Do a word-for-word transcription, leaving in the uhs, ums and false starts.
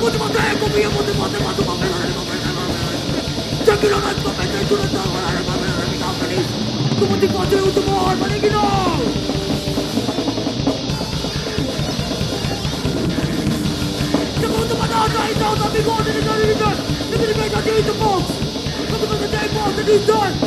ultima tempo, via, molte volte vado a bere, a bere, c'è chi non è scopretto e tu non sta a bere, a bere, mi capeli. Come ti fate l'ultimo arma, di chi no? Secondo manata, in tauta, mi guardi di dare di te, e mi ripeta di the box. Come the day was the new time.